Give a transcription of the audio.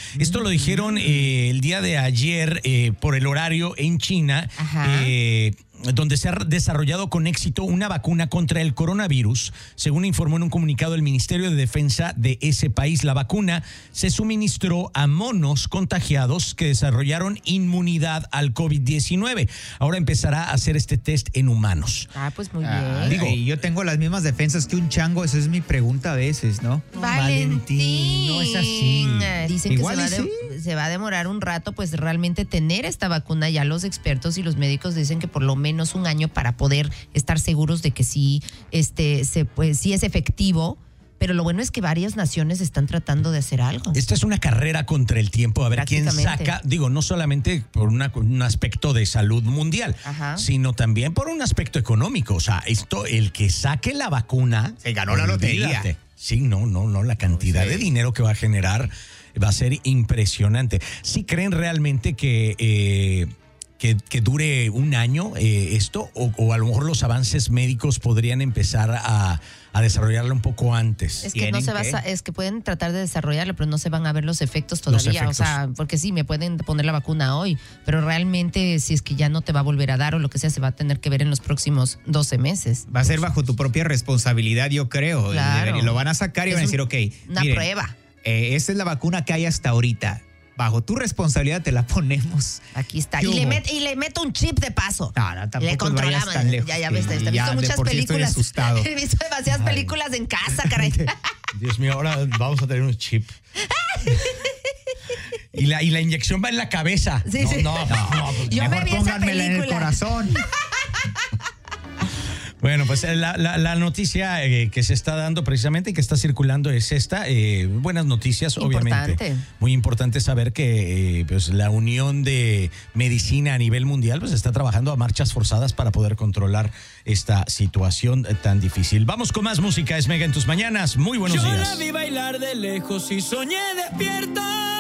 Esto lo dijeron el día de ayer por el horario en China, donde se ha desarrollado con éxito una vacuna contra el coronavirus, según informó en un comunicado el Ministerio de Defensa de ese país. La vacuna se suministró a monos contagiados que desarrollaron inmunidad al COVID-19. Ahora empezará a hacer este test en humanos. Pues muy bien. Yo tengo las mismas defensas que un chango, esa es mi pregunta a veces, ¿no? Valentín, no es así. Dicen Igual que se va a demorar un rato, pues realmente tener esta vacuna. Ya los expertos y los médicos dicen que por lo menos un año para poder estar seguros de que sí, sí es efectivo. Pero lo bueno es que varias naciones están tratando de hacer algo. Esta es una carrera contra el tiempo, a ver quién saca, no solamente por un aspecto de salud mundial, sino también por un aspecto económico. O sea, el que saque la vacuna se ganó la lotería. Sí, no, la cantidad de dinero que va a generar va a ser impresionante. ¿Sí creen realmente que dure un año esto? O a lo mejor los avances médicos podrían empezar a desarrollarlo un poco antes. Es que es que pueden tratar de desarrollarlo, pero no se van a ver los efectos todavía. O sea, porque sí, me pueden poner la vacuna hoy, pero realmente si es que ya no te va a volver a dar o lo que sea, se va a tener que ver en los próximos 12 meses. Va a ser bajo tu propia responsabilidad, yo creo. Claro. Y lo van a sacar y van a decir, una prueba. Esta es la vacuna que hay hasta ahorita. Bajo tu responsabilidad te la ponemos. Aquí está. Y le meto un chip de paso. No, tampoco le controlamos. tan lejos. Ya ves, he visto muchas películas. He visto demasiadas películas en casa, caray. Dios mío, ahora vamos a tener un chip. Y la inyección va en la cabeza. Sí, no. Yo me vi esa pónganmela en el película. corazón. Bueno, pues la noticia que se está dando precisamente y que está circulando es esta. Buenas noticias, obviamente. Muy importante saber que pues la Unión de Medicina a nivel mundial pues está trabajando a marchas forzadas para poder controlar esta situación tan difícil. Vamos con más música. Es Mega en tus mañanas. Muy buenos días. Yo la vi bailar de lejos y soñé despierta.